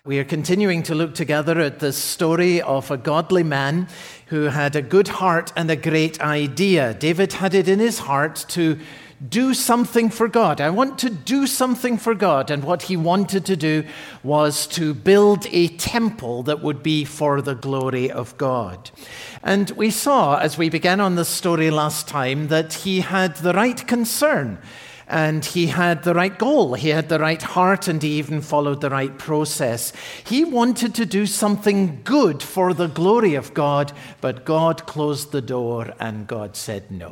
We are continuing to look together at the story of a godly man who had a good heart and a great idea. David had it in his heart to do something for God. I want to do something for God. And what he wanted to do was to build a temple that would be for the glory of God. And we saw, as we began on this story last time, that he had the right concern. And he had the right goal, he had the right heart, and he even followed the right process. He wanted to do something good for the glory of God, but God closed the door and God said no.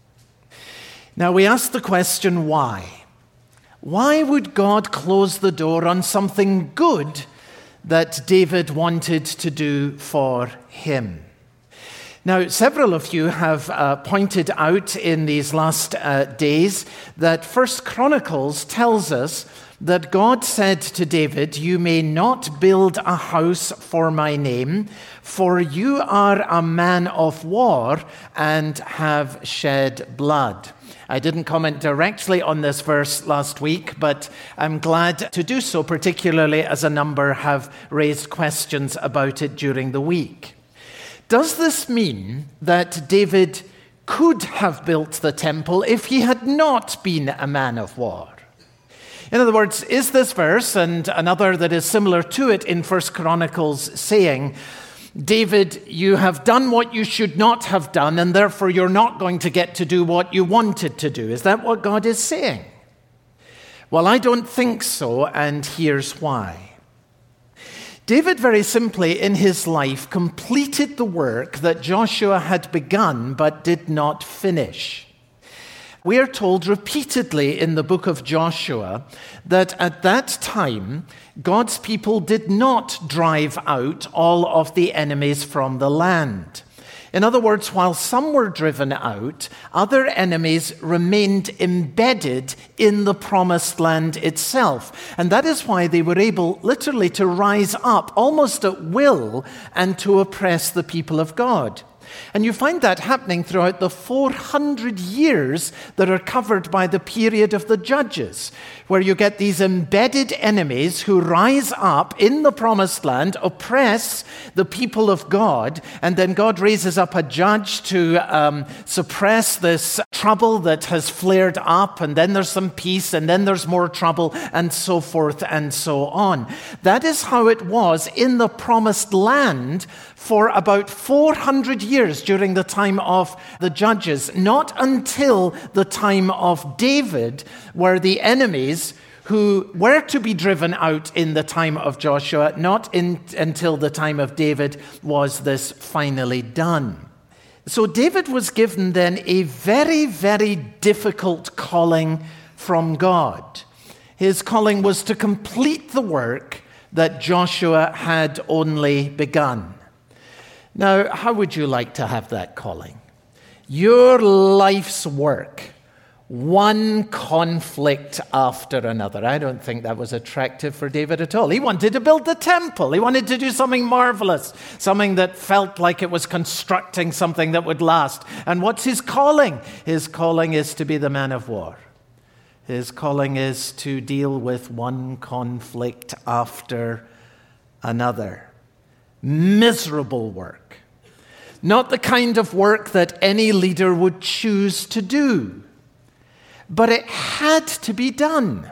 Now we ask the question, why? Why would God close the door on something good that David wanted to do for him? Now, several of you have pointed out in these last days that 1 Chronicles tells us that God said to David, "You may not build a house for my name, for you are a man of war and have shed blood." I didn't comment directly on this verse last week, but I'm glad to do so, particularly as a number have raised questions about it during the week. Does this mean that David could have built the temple if he had not been a man of war? In other words, is this verse and another that is similar to it in 1 Chronicles saying, David, you have done what you should not have done, and therefore you're not going to get to do what you wanted to do? Is that what God is saying? Well, I don't think so, and here's why. David, very simply, in his life, completed the work that Joshua had begun but did not finish. We are told repeatedly in the book of Joshua that at that time, God's people did not drive out all of the enemies from the land. In other words, while some were driven out, other enemies remained embedded in the promised land itself. And that is why they were able literally to rise up almost at will and to oppress the people of God. And you find that happening throughout the 400 years that are covered by the period of the Judges, where you get these embedded enemies who rise up in the promised land, oppress the people of God, and then God raises up a judge to suppress this trouble that has flared up, and then there's some peace, and then there's more trouble, and so forth and so on. That is how it was in the promised land for about 400 years during the time of the Judges, not until the time of David, where the enemies who were to be driven out in the time of Joshua, until the time of David was this finally done. So David was given then a very, very difficult calling from God. His calling was to complete the work that Joshua had only begun. Now, how would you like to have that calling? Your life's work, one conflict after another. I don't think that was attractive for David at all. He wanted to build the temple. He wanted to do something marvelous, something that felt like it was constructing something that would last. And what's his calling? His calling is to be the man of war. His calling is to deal with one conflict after another. Miserable work. Not the kind of work that any leader would choose to do. But it had to be done.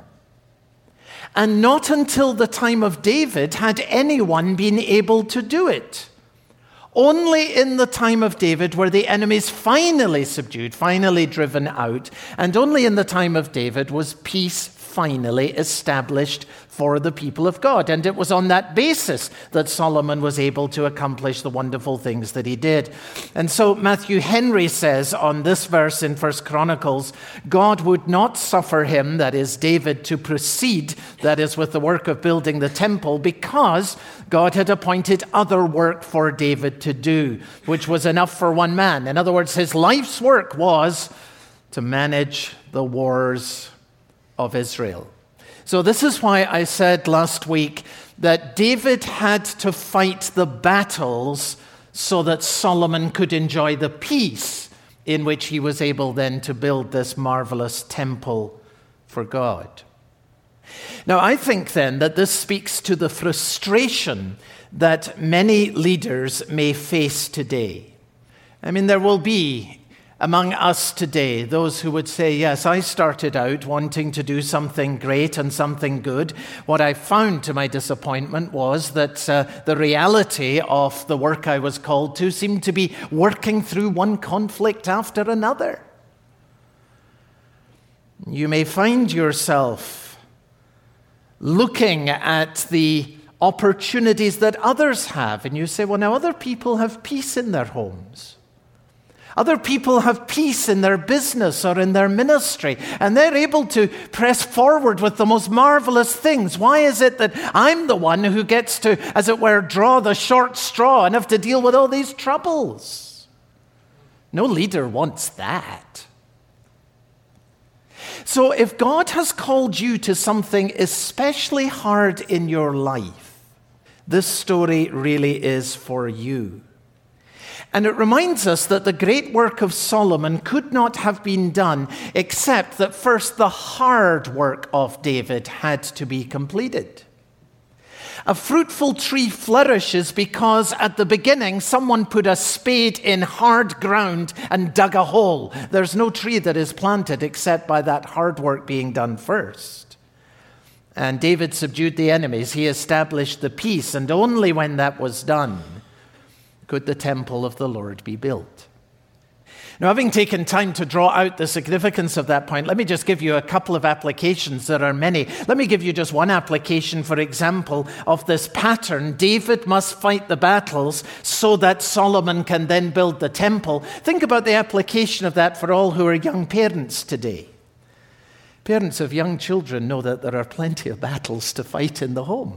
And not until the time of David had anyone been able to do it. Only in the time of David were the enemies finally subdued, finally driven out. And only in the time of David was peace finally established for the people of God. And it was on that basis that Solomon was able to accomplish the wonderful things that he did. And so Matthew Henry says on this verse in 1 Chronicles, God would not suffer him, that is David, to proceed, that is with the work of building the temple, because God had appointed other work for David to do, which was enough for one man. In other words, his life's work was to manage the wars of Israel. So this is why I said last week that David had to fight the battles so that Solomon could enjoy the peace in which he was able then to build this marvelous temple for God. Now, I think then that this speaks to the frustration that many leaders may face today. I mean, there will be among us today those who would say, yes, I started out wanting to do something great and something good. What I found to my disappointment was that the reality of the work I was called to seemed to be working through one conflict after another. You may find yourself looking at the opportunities that others have, and you say, well, now other people have peace in their homes. Other people have peace in their business or in their ministry, and they're able to press forward with the most marvelous things. Why is it that I'm the one who gets to, as it were, draw the short straw and have to deal with all these troubles? No leader wants that. So if God has called you to something especially hard in your life, this story really is for you. And it reminds us that the great work of Solomon could not have been done except that first the hard work of David had to be completed. A fruitful tree flourishes because at the beginning someone put a spade in hard ground and dug a hole. There's no tree that is planted except by that hard work being done first. And David subdued the enemies. He established the peace, and only when that was done could the temple of the Lord be built. Now, having taken time to draw out the significance of that point, let me just give you a couple of applications. There are many. Let me give you just one application, for example, of this pattern. David must fight the battles so that Solomon can then build the temple. Think about the application of that for all who are young parents today. Parents of young children know that there are plenty of battles to fight in the home.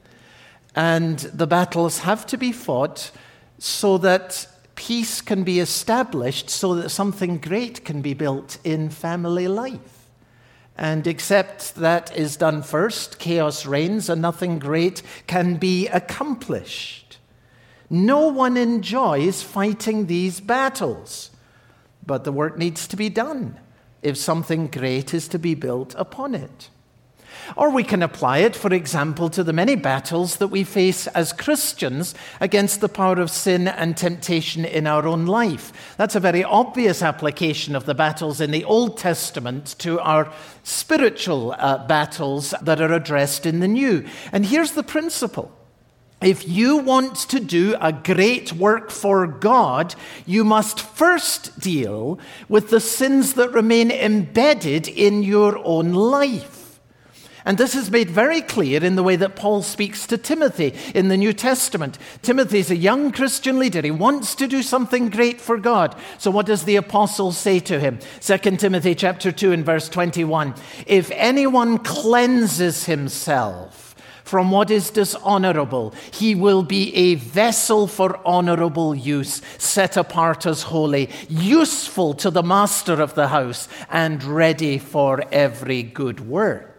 And the battles have to be fought so that peace can be established, so that something great can be built in family life. And except that is done first, chaos reigns and nothing great can be accomplished. No one enjoys fighting these battles, but the work needs to be done if something great is to be built upon it. Or we can apply it, for example, to the many battles that we face as Christians against the power of sin and temptation in our own life. That's a very obvious application of the battles in the Old Testament to our spiritual battles that are addressed in the New. And here's the principle. If you want to do a great work for God, you must first deal with the sins that remain embedded in your own life. And this is made very clear in the way that Paul speaks to Timothy in the New Testament. Timothy's a young Christian leader. He wants to do something great for God. So what does the apostle say to him? 2 Timothy chapter 2 and verse 21. If anyone cleanses himself from what is dishonorable, he will be a vessel for honorable use, set apart as holy, useful to the master of the house, and ready for every good work.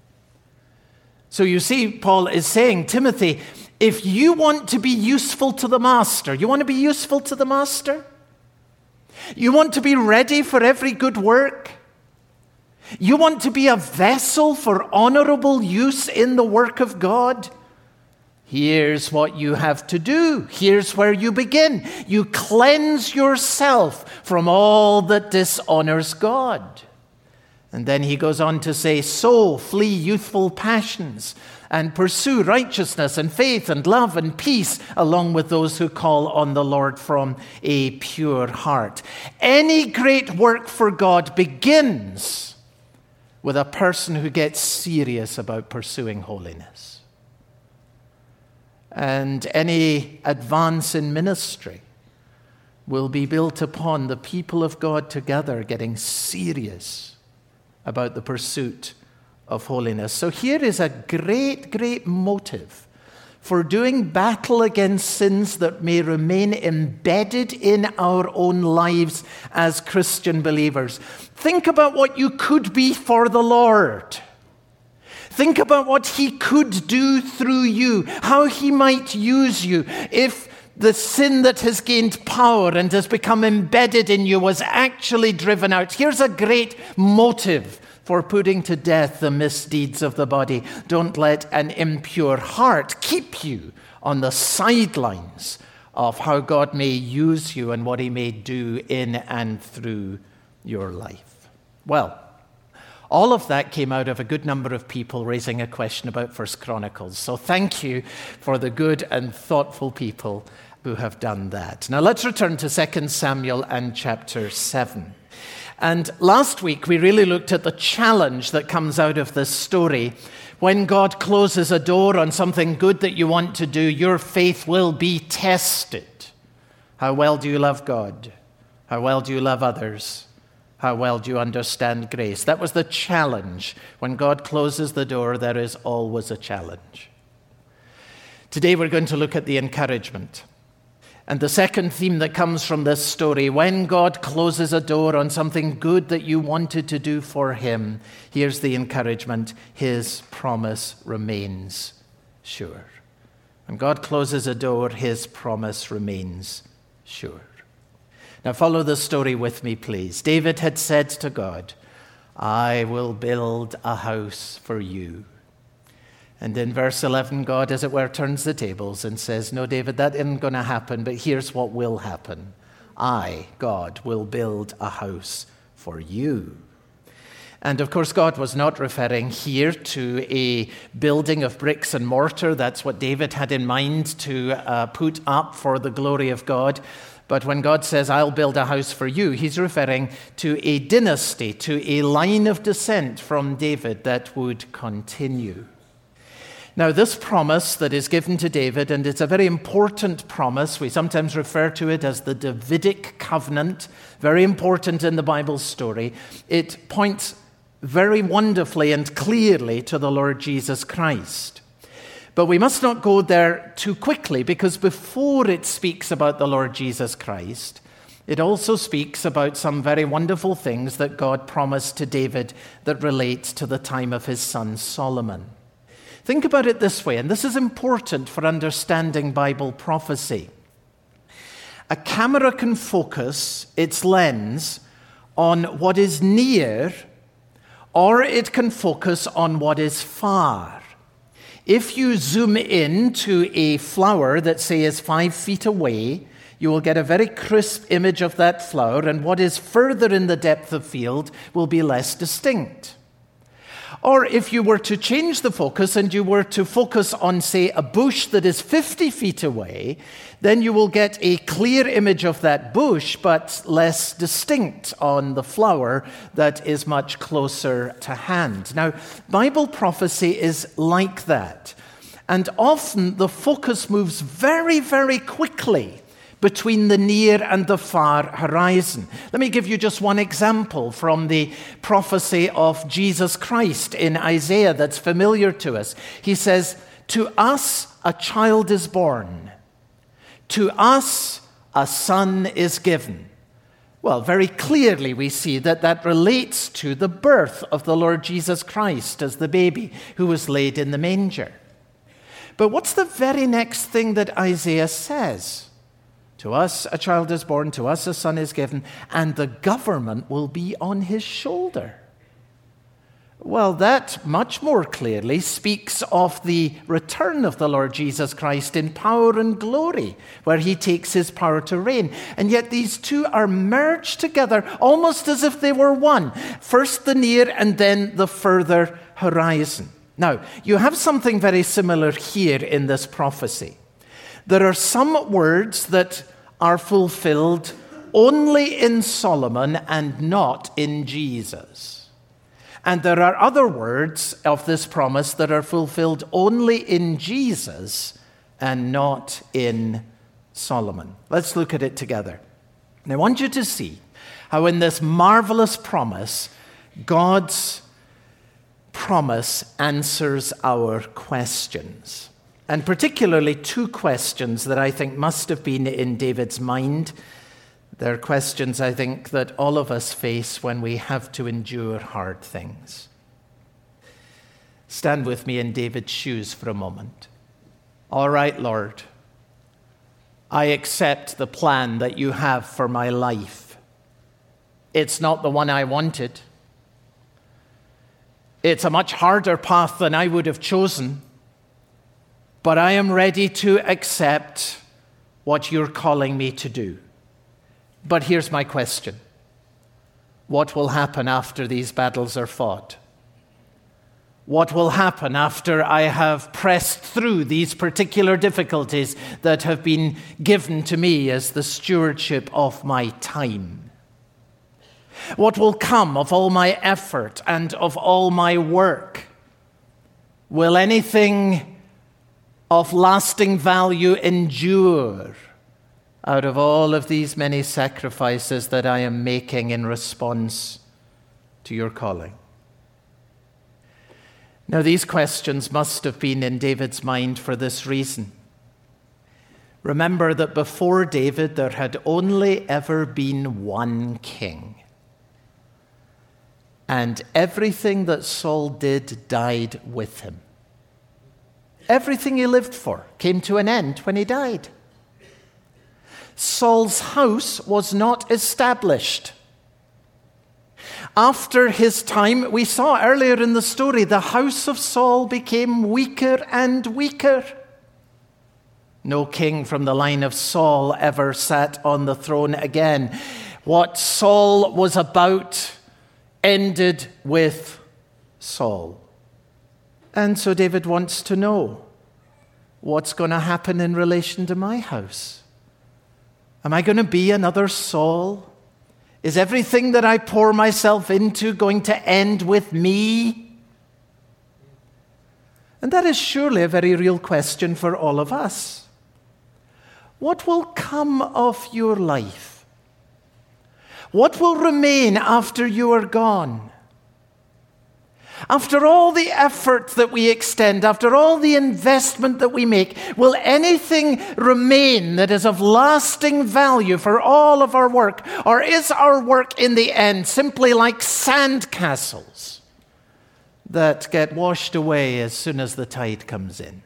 So you see, Paul is saying, Timothy, if you want to be useful to the master, you want to be useful to the master? You want to be ready for every good work? You want to be a vessel for honorable use in the work of God? Here's what you have to do. Here's where you begin. You cleanse yourself from all that dishonors God. And then he goes on to say, so flee youthful passions and pursue righteousness and faith and love and peace along with those who call on the Lord from a pure heart. Any great work for God begins with a person who gets serious about pursuing holiness. And any advance in ministry will be built upon the people of God together getting serious about the pursuit of holiness. So here is a great, great motive for doing battle against sins that may remain embedded in our own lives as Christian believers. Think about what you could be for the Lord. Think about what he could do through you, how he might use you if the sin that has gained power and has become embedded in you was actually driven out. Here's a great motive for putting to death the misdeeds of the body. Don't let an impure heart keep you on the sidelines of how God may use you and what he may do in and through your life. Well, all of that came out of a good number of people raising a question about 1 Chronicles. So thank you for the good and thoughtful people who have done that. Now let's return to 2 Samuel and chapter 7. And last week we really looked at the challenge that comes out of this story. When God closes a door on something good that you want to do, your faith will be tested. How well do you love God? How well do you love others? How well do you understand grace? That was the challenge. When God closes the door, there is always a challenge. Today we're going to look at the encouragement. And the second theme that comes from this story, when God closes a door on something good that you wanted to do for him, here's the encouragement: his promise remains sure. When God closes a door, his promise remains sure. Now follow the story with me, please. David had said to God, I will build a house for you. And in verse 11, God, as it were, turns the tables and says, no, David, that isn't going to happen, but here's what will happen. I, God, will build a house for you. And of course, God was not referring here to a building of bricks and mortar. That's what David had in mind to put up for the glory of God. But when God says, I'll build a house for you, he's referring to a dynasty, to a line of descent from David that would continue. Now, this promise that is given to David, and it's a very important promise, we sometimes refer to it as the Davidic covenant, very important in the Bible story. It points very wonderfully and clearly to the Lord Jesus Christ. But we must not go there too quickly, because before it speaks about the Lord Jesus Christ, it also speaks about some very wonderful things that God promised to David that relate to the time of his son Solomon. Think about it this way, and this is important for understanding Bible prophecy. A camera can focus its lens on what is near, or it can focus on what is far. If you zoom in to a flower that, say, is 5 feet away, you will get a very crisp image of that flower, and what is further in the depth of field will be less distinct. Or if you were to change the focus and you were to focus on, say, a bush that is 50 feet away, then you will get a clear image of that bush, but less distinct on the flower that is much closer to hand. Now, Bible prophecy is like that. And often the focus moves very, very quickly between the near and the far horizon. Let me give you just one example from the prophecy of Jesus Christ in Isaiah that's familiar to us. He says, to us a child is born. To us a son is given. Well, very clearly we see that that relates to the birth of the Lord Jesus Christ as the baby who was laid in the manger. But what's the very next thing that Isaiah says? To us a child is born, to us a son is given, and the government will be on his shoulder. Well, that much more clearly speaks of the return of the Lord Jesus Christ in power and glory, where he takes his power to reign. And yet these two are merged together almost as if they were one. First the near and then the further horizon. Now, you have something very similar here in this prophecy. There are some words that are fulfilled only in Solomon and not in Jesus. And there are other words of this promise that are fulfilled only in Jesus and not in Solomon. Let's look at it together. And I want you to see how in this marvelous promise, God's promise answers our questions. And particularly two questions that I think must have been in David's mind. They're questions, I think, that all of us face when we have to endure hard things. Stand with me in David's shoes for a moment. All right, Lord, I accept the plan that you have for my life. It's not the one I wanted. It's a much harder path than I would have chosen, but I am ready to accept what you're calling me to do. But here's my question. What will happen after these battles are fought? What will happen after I have pressed through these particular difficulties that have been given to me as the stewardship of my time? What will come of all my effort and of all my work? Will anything of lasting value endure out of all of these many sacrifices that I am making in response to your calling? Now, these questions must have been in David's mind for this reason. Remember that before David, there had only ever been one king. And everything that Saul did died with him. Everything he lived for came to an end when he died. Saul's house was not established. After his time, we saw earlier in the story, the house of Saul became weaker and weaker. No king from the line of Saul ever sat on the throne again. What Saul was about ended with Saul. And so David wants to know, what's going to happen in relation to my house? Am I going to be another Saul? Is everything that I pour myself into going to end with me? And that is surely a very real question for all of us. What will come of your life? What will remain after you are gone? After all the effort that we extend, after all the investment that we make, will anything remain that is of lasting value for all of our work? Or is our work in the end simply like sandcastles that get washed away as soon as the tide comes in?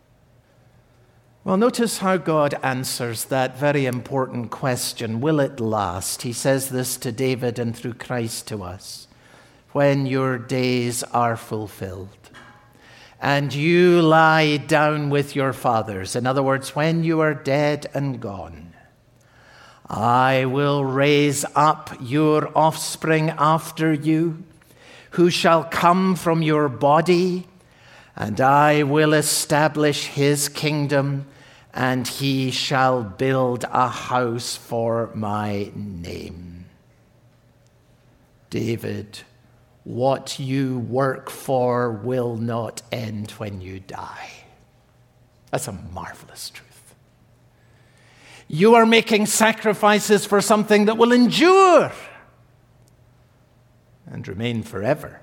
Well, notice how God answers that very important question. Will it last? He says this to David and through Christ to us. When your days are fulfilled and you lie down with your fathers, in other words, when you are dead and gone, I will raise up your offspring after you, who shall come from your body, and I will establish his kingdom, and he shall build a house for my name. David, what you work for will not end when you die. That's a marvelous truth. You are making sacrifices for something that will endure and remain forever.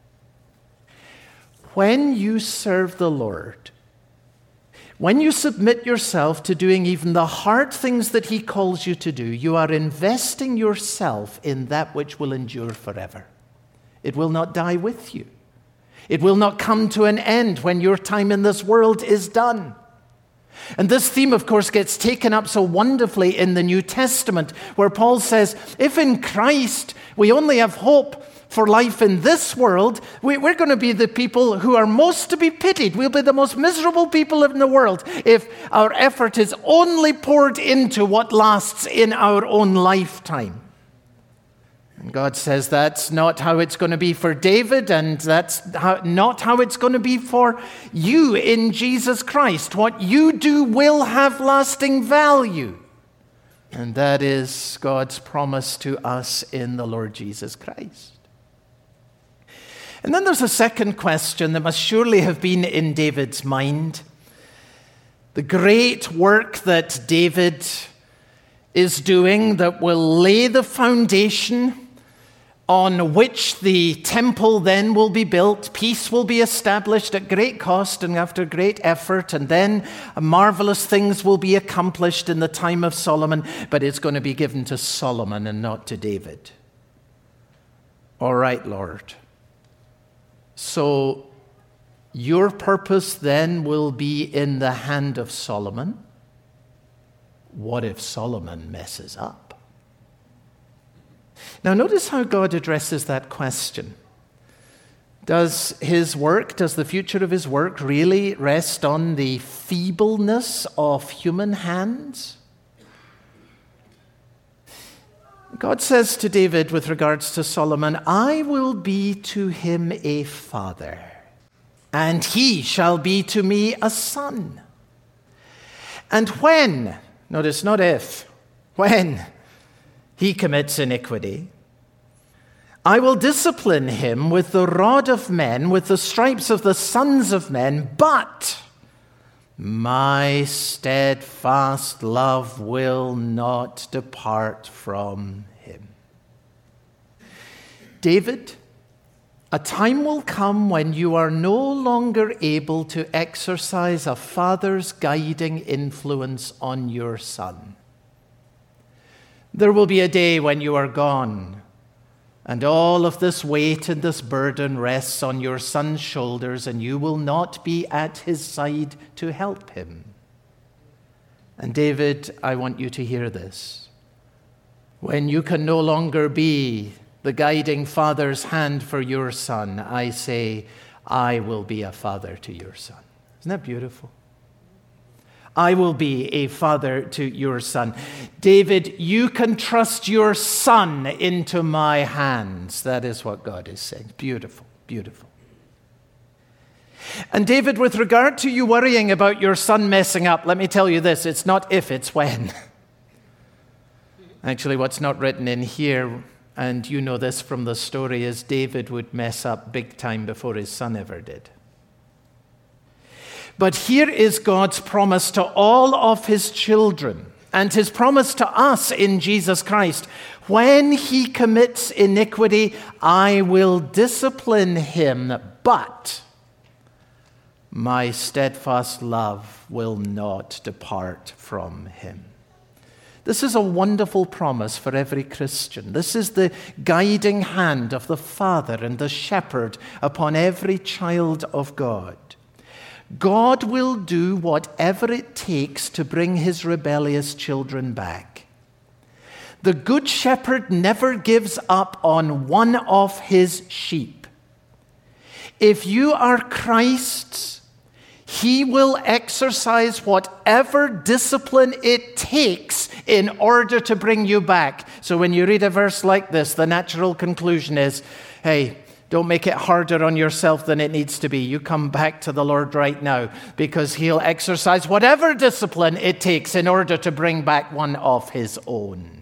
When you serve the Lord, when you submit yourself to doing even the hard things that he calls you to do, you are investing yourself in that which will endure forever. It will not die with you. It will not come to an end when your time in this world is done. And this theme, of course, gets taken up so wonderfully in the New Testament, where Paul says, if in Christ we only have hope for life in this world, we're going to be the people who are most to be pitied. We'll be the most miserable people in the world if our effort is only poured into what lasts in our own lifetime. And God says that's not how it's going to be for David, and that's not how it's going to be for you in Jesus Christ. What you do will have lasting value. And that is God's promise to us in the Lord Jesus Christ. And then there's a second question that must surely have been in David's mind. The great work that David is doing that will lay the foundation on which the temple then will be built. Peace will be established at great cost and after great effort, and then marvelous things will be accomplished in the time of Solomon, but it's going to be given to Solomon and not to David. All right, Lord. So your purpose then will be in the hand of Solomon. What if Solomon messes up? Now, notice how God addresses that question. Does the future of his work really rest on the feebleness of human hands? God says to David with regards to Solomon, I will be to him a father, and he shall be to me a son. And when, notice not if, when he commits iniquity, I will discipline him with the rod of men, with the stripes of the sons of men, but my steadfast love will not depart from him. David, a time will come when you are no longer able to exercise a father's guiding influence on your son. There will be a day when you are gone, and all of this weight and this burden rests on your son's shoulders, and you will not be at his side to help him. And David, I want you to hear this. When you can no longer be the guiding father's hand for your son, I say, I will be a father to your son. Isn't that beautiful? I will be a father to your son. David, you can trust your son into my hands. That is what God is saying. Beautiful, beautiful. And David, with regard to you worrying about your son messing up, let me tell you this, it's not if, it's when. Actually, what's not written in here, and you know this from the story, is David would mess up big time before his son ever did. But here is God's promise to all of his children and his promise to us in Jesus Christ. When he commits iniquity, I will discipline him, but my steadfast love will not depart from him. This is a wonderful promise for every Christian. This is the guiding hand of the Father and the Shepherd upon every child of God. God will do whatever it takes to bring his rebellious children back. The Good Shepherd never gives up on one of his sheep. If you are Christ's, he will exercise whatever discipline it takes in order to bring you back. So when you read a verse like this, the natural conclusion is, hey, don't make it harder on yourself than it needs to be. You come back to the Lord right now, because he'll exercise whatever discipline it takes in order to bring back one of his own.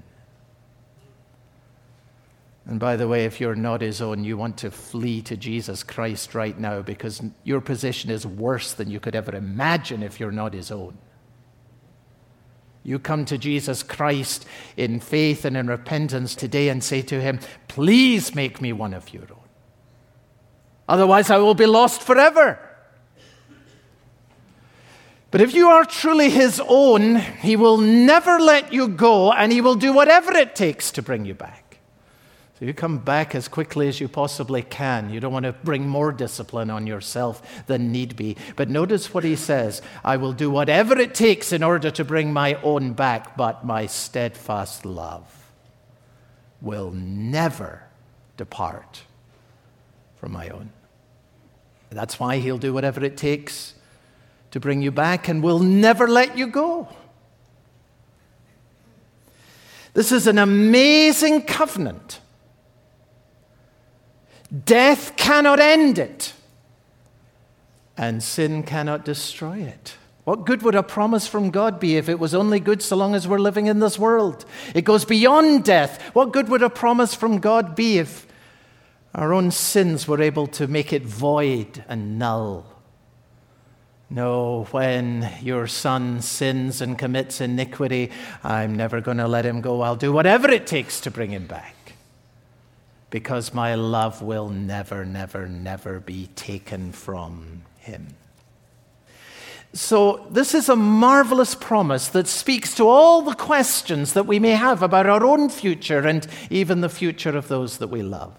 And by the way, if you're not his own, you want to flee to Jesus Christ right now, because your position is worse than you could ever imagine if you're not his own. You come to Jesus Christ in faith and in repentance today and say to him, please make me one of your own. Otherwise, I will be lost forever. But if you are truly his own, he will never let you go, and he will do whatever it takes to bring you back. So you come back as quickly as you possibly can. You don't want to bring more discipline on yourself than need be. But notice what he says. I will do whatever it takes in order to bring my own back, but my steadfast love will never depart from my own. That's why he'll do whatever it takes to bring you back and will never let you go. This is an amazing covenant. Death cannot end it, and sin cannot destroy it. What good would a promise from God be if it was only good so long as we're living in this world? It goes beyond death. What good would a promise from God be if our own sins were able to make it void and null? No, when your son sins and commits iniquity, I'm never going to let him go. I'll do whatever it takes to bring him back, because my love will never, never, never be taken from him. So this is a marvelous promise that speaks to all the questions that we may have about our own future and even the future of those that we love.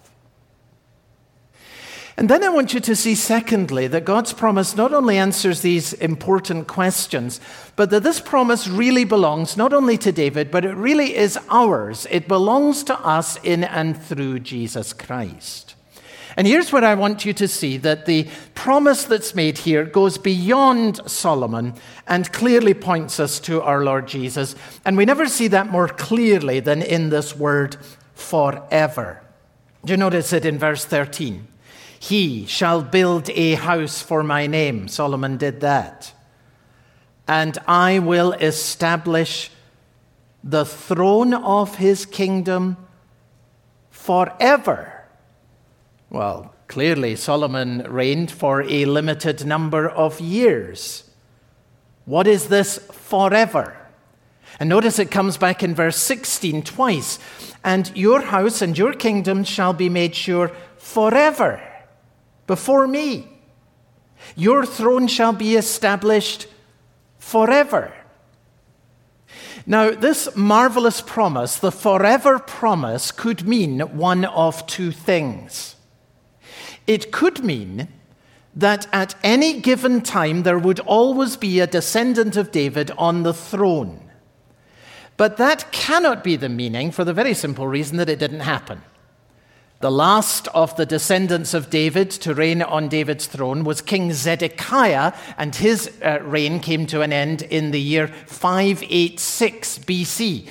And then I want you to see, secondly, that God's promise not only answers these important questions, but that this promise really belongs not only to David, but it really is ours. It belongs to us in and through Jesus Christ. And here's what I want you to see, that the promise that's made here goes beyond Solomon and clearly points us to our Lord Jesus. And we never see that more clearly than in this word, forever. Do you notice it in verse 13? He shall build a house for my name. Solomon did that. And I will establish the throne of his kingdom forever. Well, clearly Solomon reigned for a limited number of years. What is this forever? And notice it comes back in verse 16 twice. And your house and your kingdom shall be made sure forever before me. Your throne shall be established forever. Now, this marvelous promise, the forever promise, could mean one of two things. It could mean that at any given time there would always be a descendant of David on the throne. But that cannot be the meaning for the very simple reason that it didn't happen. The last of the descendants of David to reign on David's throne was King Zedekiah, and his reign came to an end in the year 586 BC,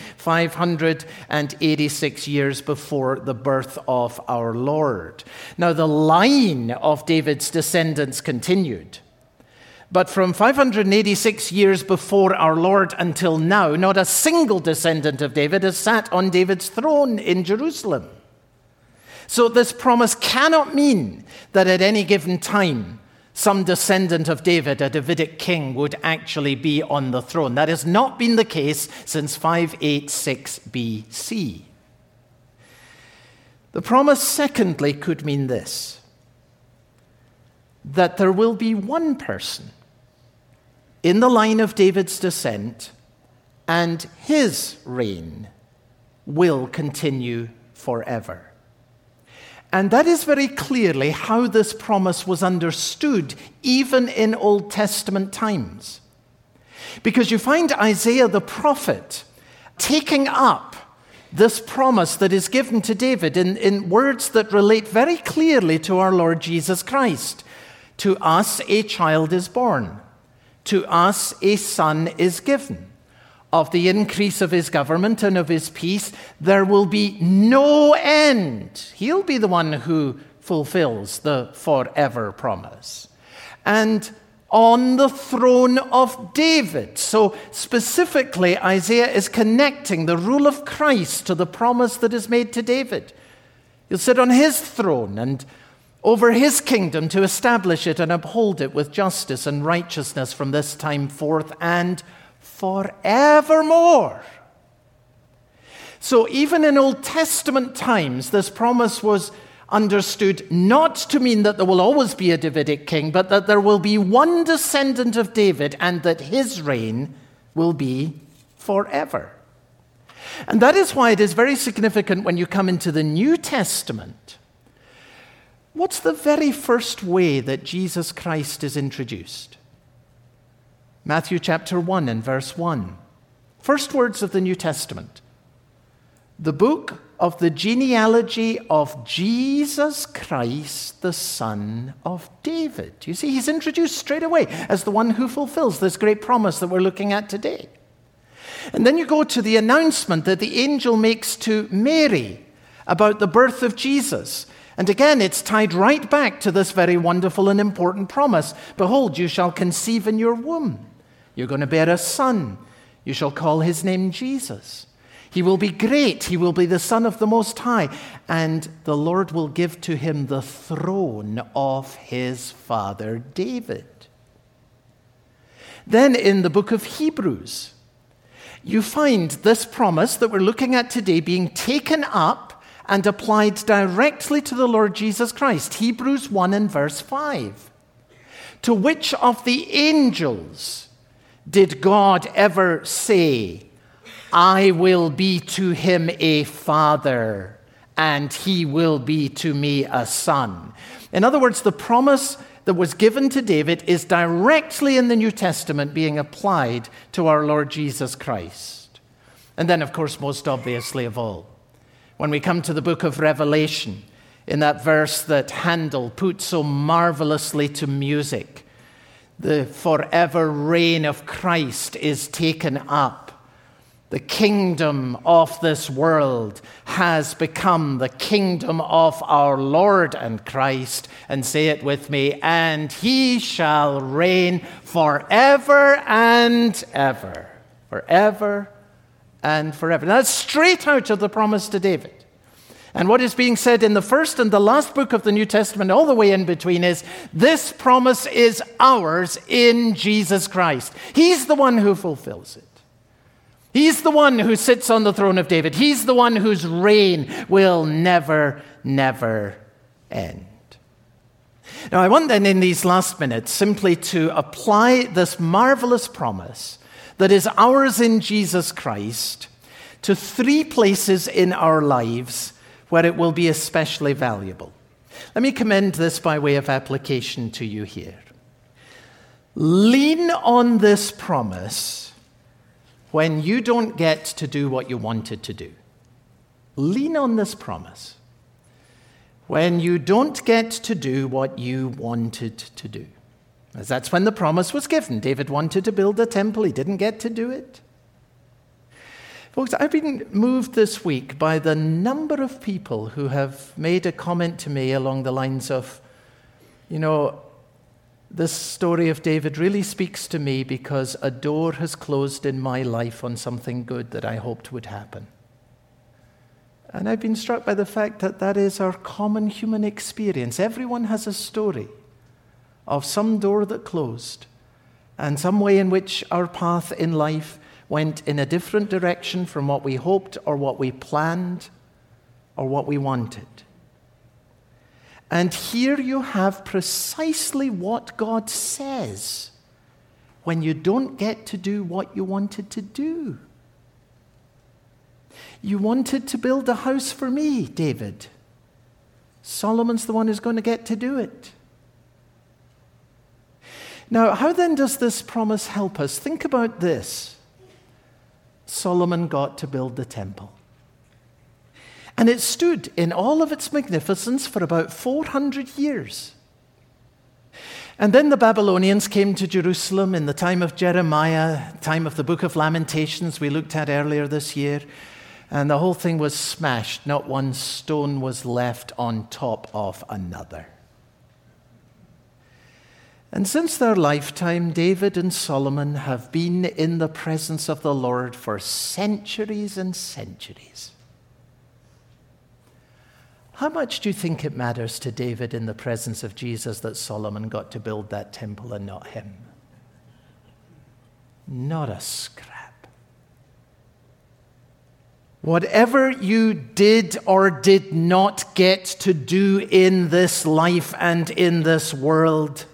586 years before the birth of our Lord. Now, the line of David's descendants continued. But from 586 years before our Lord until now, not a single descendant of David has sat on David's throne in Jerusalem. So this promise cannot mean that at any given time, some descendant of David, a Davidic king, would actually be on the throne. That has not been the case since 586 BC. The promise, secondly, could mean this, that there will be one person in the line of David's descent, and his reign will continue forever. And that is very clearly how this promise was understood, even in Old Testament times. Because you find Isaiah the prophet taking up this promise that is given to David in words that relate very clearly to our Lord Jesus Christ. To us a child is born. To us a son is given. Of the increase of his government and of his peace, there will be no end. He'll be the one who fulfills the forever promise. And on the throne of David. So specifically, Isaiah is connecting the rule of Christ to the promise that is made to David. He'll sit on his throne and over his kingdom to establish it and uphold it with justice and righteousness from this time forth and forevermore. So even in Old Testament times, this promise was understood not to mean that there will always be a Davidic king, but that there will be one descendant of David and that his reign will be forever. And that is why it is very significant when you come into the New Testament. What's the very first way that Jesus Christ is introduced? Matthew chapter 1 and verse 1. First words of the New Testament. The book of the genealogy of Jesus Christ, the son of David. You see, he's introduced straight away as the one who fulfills this great promise that we're looking at today. And then you go to the announcement that the angel makes to Mary about the birth of Jesus. And again, it's tied right back to this very wonderful and important promise. Behold, you shall conceive in your womb. You're going to bear a son. You shall call his name Jesus. He will be great. He will be the Son of the Most High. And the Lord will give to him the throne of his father David. Then in the book of Hebrews, you find this promise that we're looking at today being taken up and applied directly to the Lord Jesus Christ. Hebrews 1 and verse 5. To which of the angels did God ever say, I will be to him a father, and he will be to me a son? In other words, the promise that was given to David is directly in the New Testament being applied to our Lord Jesus Christ. And then, of course, most obviously of all, when we come to the book of Revelation, In that verse that Handel put so marvelously to music, the forever reign of Christ is taken up. The kingdom of this world has become the kingdom of our Lord and Christ. And say it with me, and he shall reign forever and ever. Forever and forever. Now, that's straight out of the promise to David. And what is being said in the first and the last book of the New Testament, all the way in between, is this promise is ours in Jesus Christ. He's the one who fulfills it. He's the one who sits on the throne of David. He's the one whose reign will never, never end. Now, I want then in these last minutes simply to apply this marvelous promise that is ours in Jesus Christ to 3 places in our lives where it will be especially valuable. Let me commend this by way of application to you here. Lean on this promise when you don't get to do what you wanted to do. Lean on this promise when you don't get to do what you wanted to do. As that's when the promise was given. David wanted to build a temple. He didn't get to do it. Folks, I've been moved this week by the number of people who have made a comment to me along the lines of, this story of David really speaks to me because a door has closed in my life on something good that I hoped would happen. And I've been struck by the fact that that is our common human experience. Everyone has a story of some door that closed and some way in which our path in life went in a different direction from what we hoped or what we planned or what we wanted. And here you have precisely what God says when you don't get to do what you wanted to do. You wanted to build a house for me, David. Solomon's the one who's going to get to do it. Now, how then does this promise help us? Think about this. Solomon got to build the temple. And it stood in all of its magnificence for about 400 years. And then the Babylonians came to Jerusalem in the time of Jeremiah, time of the book of Lamentations we looked at earlier this year. And the whole thing was smashed. Not one stone was left on top of another. And since their lifetime, David and Solomon have been in the presence of the Lord for centuries and centuries. How much do you think it matters to David in the presence of Jesus that Solomon got to build that temple and not him? Not a scrap. Whatever you did or did not get to do in this life and in this world,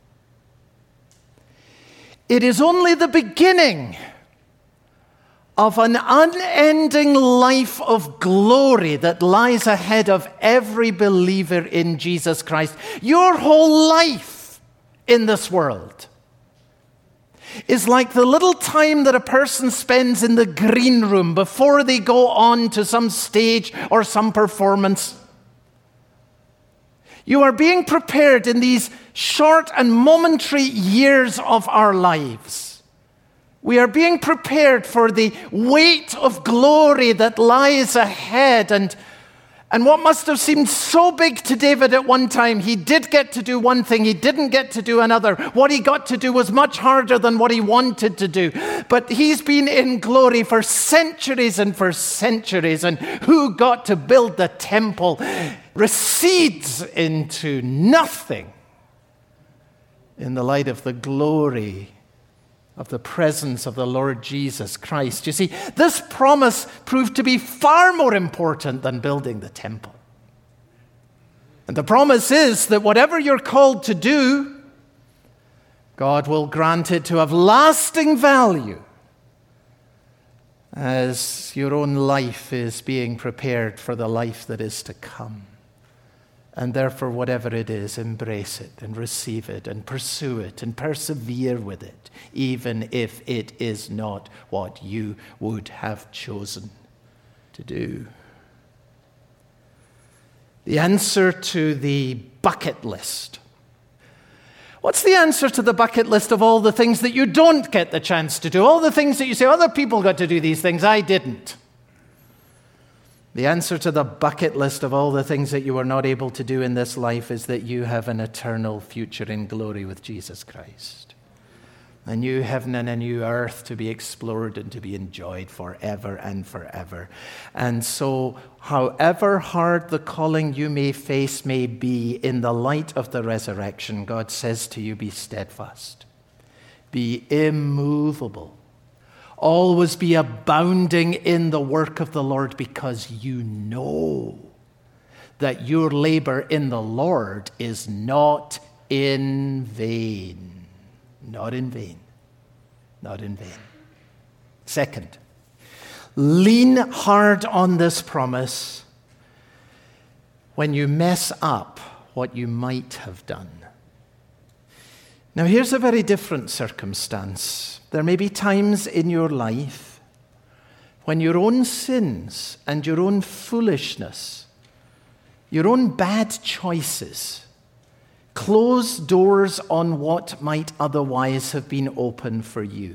it is only the beginning of an unending life of glory that lies ahead of every believer in Jesus Christ. Your whole life in this world is like the little time that a person spends in the green room before they go on to some stage or some performance. You are being prepared in these short and momentary years of our lives. We are being prepared for the weight of glory that lies ahead. And what must have seemed so big to David at one time, he did get to do one thing, he didn't get to do another. What he got to do was much harder than what he wanted to do. But he's been in glory for centuries and for centuries. And who got to build the temple recedes into nothing in the light of the glory of the presence of the Lord Jesus Christ. You see, this promise proved to be far more important than building the temple. And the promise is that whatever you're called to do, God will grant it to have lasting value as your own life is being prepared for the life that is to come. And therefore, whatever it is, embrace it and receive it and pursue it and persevere with it, even if it is not what you would have chosen to do. The answer to the bucket list. What's the answer to the bucket list of all the things that you don't get the chance to do? All the things that you say, other people got to do these things, I didn't. The answer to the bucket list of all the things that you were not able to do in this life is that you have an eternal future in glory with Jesus Christ. A new heaven and a new earth to be explored and to be enjoyed forever and forever. And so, however hard the calling you may face may be, in the light of the resurrection, God says to you, be steadfast, be immovable, always be abounding in the work of the Lord, because you know that your labor in the Lord is not in vain. Not in vain. Not in vain. Second, lean hard on this promise when you mess up what you might have done. Now, here's a very different circumstance. There may be times in your life when your own sins and your own foolishness, your own bad choices, close doors on what might otherwise have been open for you.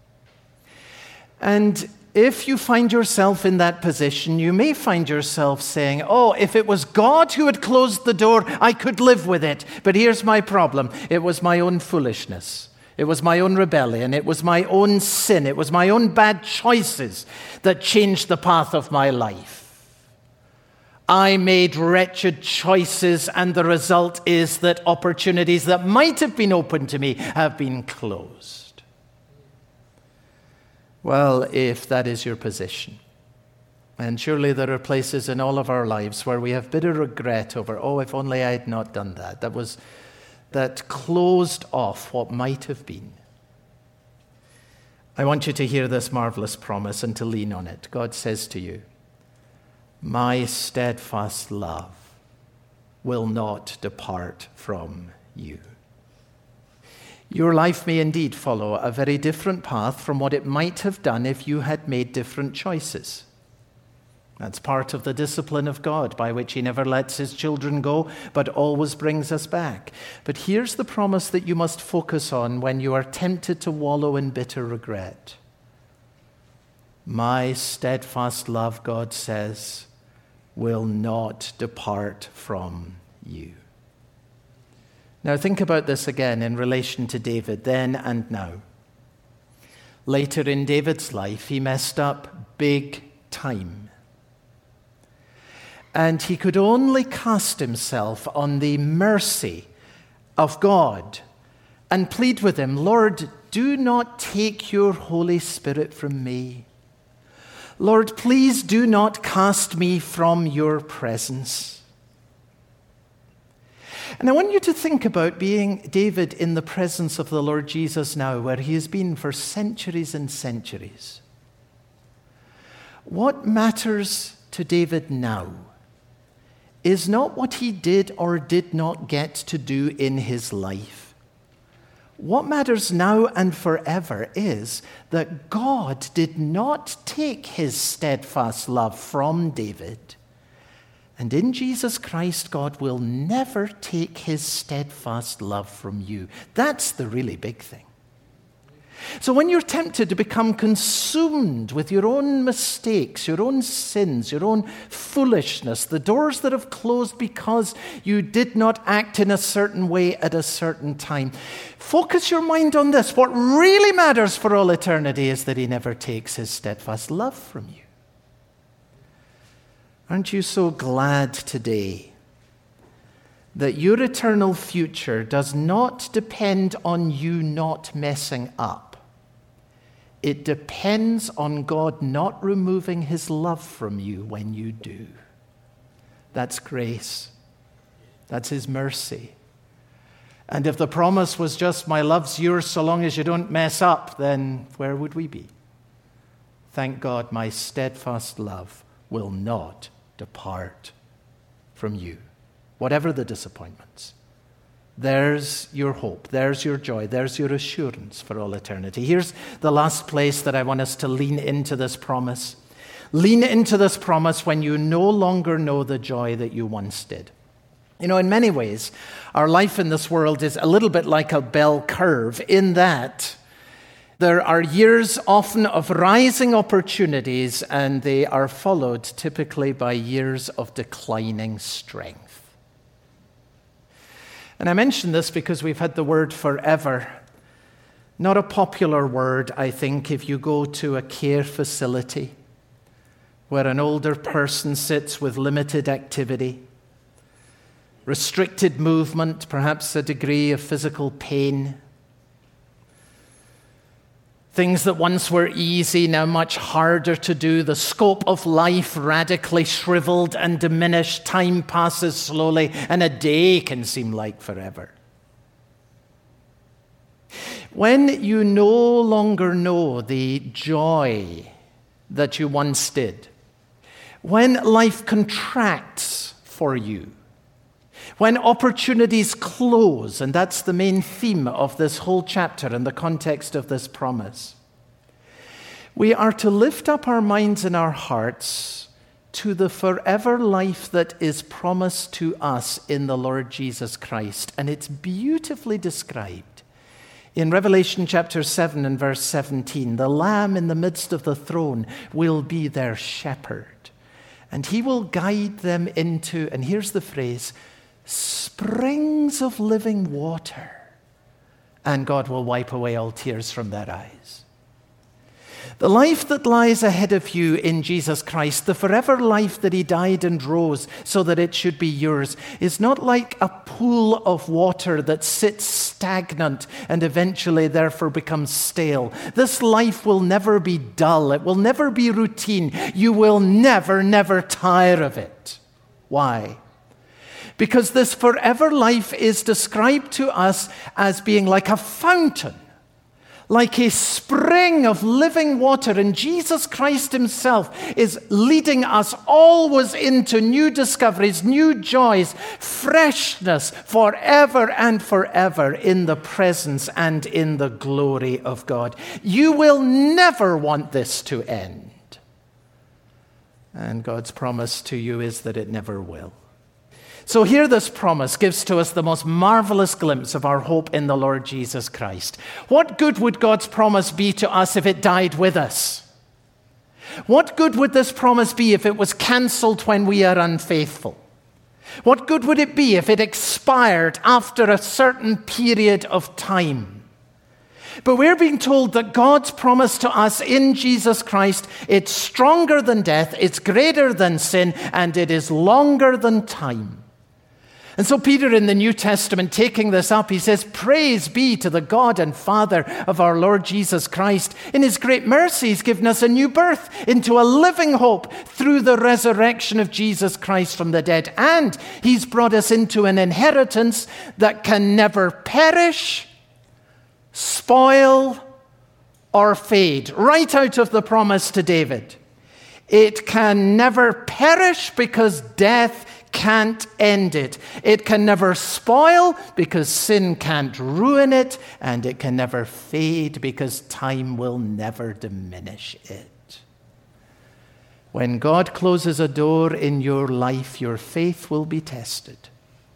And if you find yourself in that position, you may find yourself saying, oh, if it was God who had closed the door, I could live with it. But here's my problem. It was my own foolishness. It was my own rebellion. It was my own sin. It was my own bad choices that changed the path of my life. I made wretched choices, and the result is that opportunities that might have been open to me have been closed. Well, if that is your position, and surely there are places in all of our lives where we have bitter regret over, oh, if only I had not done that. That closed off what might have been. I want you to hear this marvelous promise and to lean on it. God says to you, my steadfast love will not depart from you. Your life may indeed follow a very different path from what it might have done if you had made different choices. That's part of the discipline of God, by which he never lets his children go, but always brings us back. But here's the promise that you must focus on when you are tempted to wallow in bitter regret. My steadfast love, God says, will not depart from you. Now think about this again in relation to David, then and now. Later in David's life, he messed up big time. And he could only cast himself on the mercy of God and plead with him, Lord, do not take your Holy Spirit from me. Lord, please do not cast me from your presence. And I want you to think about being David in the presence of the Lord Jesus now, where he has been for centuries and centuries. What matters to David now is not what he did or did not get to do in his life. What matters now and forever is that God did not take his steadfast love from David. And in Jesus Christ, God will never take his steadfast love from you. That's the really big thing. So when you're tempted to become consumed with your own mistakes, your own sins, your own foolishness, the doors that have closed because you did not act in a certain way at a certain time, focus your mind on this. What really matters for all eternity is that he never takes his steadfast love from you. Aren't you so glad today that your eternal future does not depend on you not messing up? It depends on God not removing his love from you when you do. That's grace. That's his mercy. And if the promise was just, my love's yours so long as you don't mess up, then where would we be? Thank God, my steadfast love will not depart from you, whatever the disappointments. There's your hope, there's your joy, there's your assurance for all eternity. Here's the last place that I want us to lean into this promise. Lean into this promise when you no longer know the joy that you once did. You know, in many ways, our life in this world is a little bit like a bell curve in that there are years often of rising opportunities, and they are followed typically by years of declining strength. And I mention this because we've had the word forever. Not a popular word, I think, if you go to a care facility where an older person sits with limited activity, restricted movement, perhaps a degree of physical pain. Things that once were easy, now much harder to do. The scope of life radically shriveled and diminished. Time passes slowly, and a day can seem like forever. When you no longer know the joy that you once did, when life contracts for you, when opportunities close, and that's the main theme of this whole chapter in the context of this promise, we are to lift up our minds and our hearts to the forever life that is promised to us in the Lord Jesus Christ. And it's beautifully described in Revelation chapter 7 and verse 17. The Lamb in the midst of the throne will be their shepherd, and he will guide them into, and here's the phrase, springs of living water, and God will wipe away all tears from their eyes. The life that lies ahead of you in Jesus Christ, the forever life that he died and rose so that it should be yours, is not like a pool of water that sits stagnant and eventually therefore becomes stale. This life will never be dull. It will never be routine. You will never tire of it. Why? Because this forever life is described to us as being like a fountain, like a spring of living water. And Jesus Christ himself is leading us always into new discoveries, new joys, freshness forever and forever in the presence and in the glory of God. You will never want this to end. And God's promise to you is that it never will. So here this promise gives to us the most marvelous glimpse of our hope in the Lord Jesus Christ. What good would God's promise be to us if it died with us? What good would this promise be if it was cancelled when we are unfaithful? What good would it be if it expired after a certain period of time? But we're being told that God's promise to us in Jesus Christ, it's stronger than death, it's greater than sin, and it is longer than time. And so Peter in the New Testament, taking this up, he says, "Praise be to the God and Father of our Lord Jesus Christ. In his great mercy, he's given us a new birth into a living hope through the resurrection of Jesus Christ from the dead. And he's brought us into an inheritance that can never perish, spoil, or fade." Right out of the promise to David. It can never perish because death can't end it. It can never spoil because sin can't ruin it. And it can never fade because time will never diminish it. When God closes a door in your life, your faith will be tested.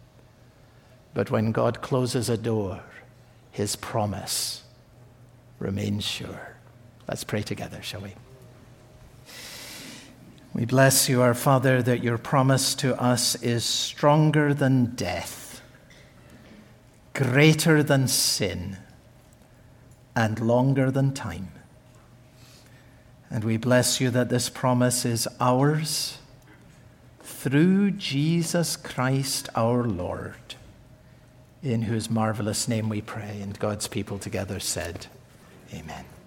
But when God closes a door, his promise remains sure. Let's pray together, shall we? We bless you, our Father, that your promise to us is stronger than death, greater than sin, and longer than time. And we bless you that this promise is ours through Jesus Christ our Lord, in whose marvelous name we pray. And God's people together said, Amen.